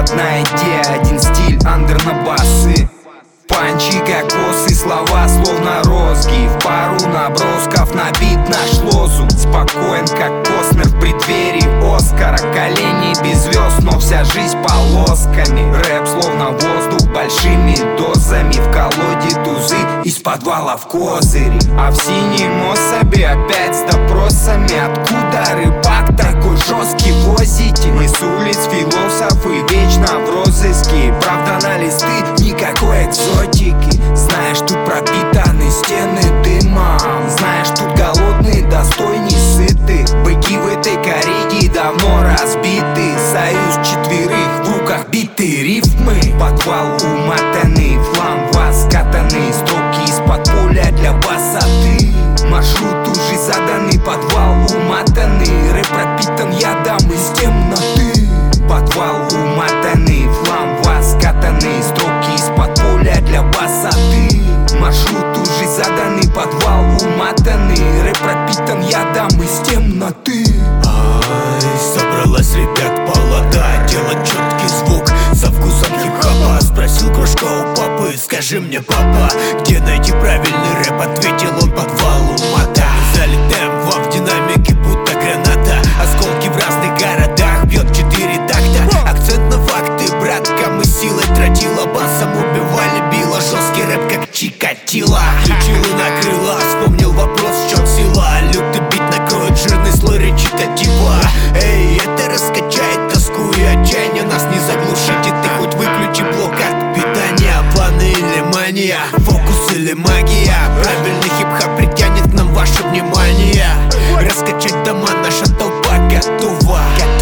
одна идея, один стиль, андер на басы. Панчи, кокосы, слова словно розги. В пару набросков набит наш лозунг. Спокоен, как Костнер в преддверии Оскара. Колени без звезд, но вся жизнь полосками. Рэп словно воздух большими дозами. В колоде тузы, из подвала в козыри. А в синем особе опять с допросами. Откуда рыбак такой жесткий возите? Мы с улиц философы вечно в розыске. Правда на листы, никакой экзотики. Знаешь, тут пропитаны стены дымом. Знаешь, тут голодные, достойней сытых. Быки в этой корриде давно разбиты. Союз четверых, в руках биты рифмы. Подвал умотанный, флам воскатанный. Строки из-под поля для высоты. Маршрут уже заданный, подвал умотанный. Рэп пропитан ядом из темноты. Подвал умотанный, флам воскатанный. Строки из-под поля для высоты. Маршрут уже заданный, подвал умотанный. Рэп пропитан ядом из темноты. Собралась, ребят, палата, делать четкий звук со вкусом хип-хопа. Спросил кружка у папы: скажи мне, папа, где найти правильный рэп? Ответил он: подвал умата. Залетаем вам в динамике, будто граната. Осколки в разных городах, бьет 4 такта. Акцент на факты, братка, мы силой тротила. Басом убивали, била, жесткий рэп, как Чикатило. Включил и накрыла, вспомнил вопрос, в чем сила. Лютый бит накроет жирный слой речитатива. Эй, это раскачает тоску и отчаяние. Нас не заглушите, ты хоть выключи блок от питания. Планы или мания, фокус или магия. Правильный хип-хоп притянет к нам ваше внимание. Раскачать дома, наша толпа готова.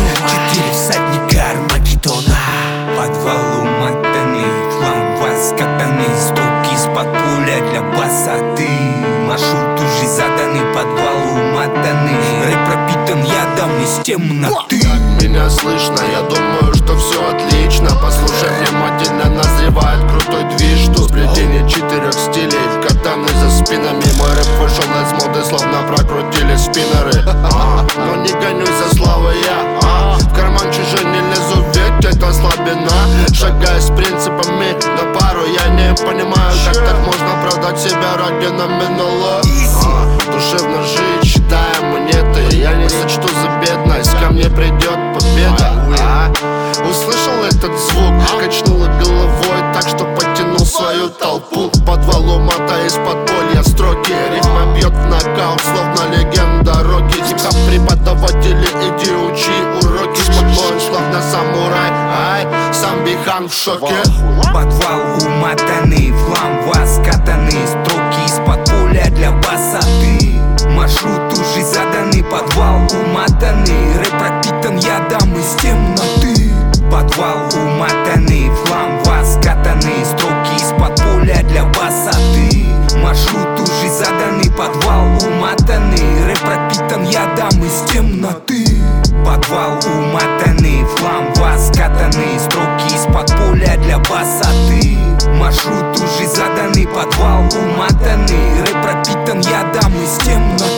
4 всадника Армагеддона. Подвал умотанный, флам воскатанный. Строки из-под поля для высоты. Маршрут уже заданный, подвал умотанный. Рэп пропитан ядом из темноты. Меня слышно, я думаю, что все отлично. Послушай внимательно, назревает крутой движ. Тут сплетение 4 стилей, катаны за спинами. Мой рэп вышел из моды, словно прокрутили спиннеры. Но не гонюсь за славой я. В карман чужой не лезу, ведь это слабина. Шагая с принципами на пару, я не понимаю, как так можно продать себя ради номинала. Душевно жить, считая монеты. Я не сочту за бедность, ко мне придет победа. Услышал этот звук, качнула головой так, что потянул свою толпу. Подвал умата из подполья, строки. Рифма бьет в нокаут, словно легенда роки. Хип-хоп преподаватели, иди учи уроки. Спокоен, словно самурай, сам Бихан в шоке. Подвал умотанный, флам воскатанный. Строки из-под поля для высоты. Маршрут уже заданный, подвал умотанный. Рэп пропитан ядом из темноты. Подвал умотанный, флам воскатанный. Строки из-под поля для высоты. Маршрут уже заданный, подвал умотанный. Рэп пропитан ядом из темноты. Подвал умотанный, флам воскатанный. Строки из-под поля для высоты. Маршрут уже заданный, подвал умотанный. Рэп пропитан ядом из темноты.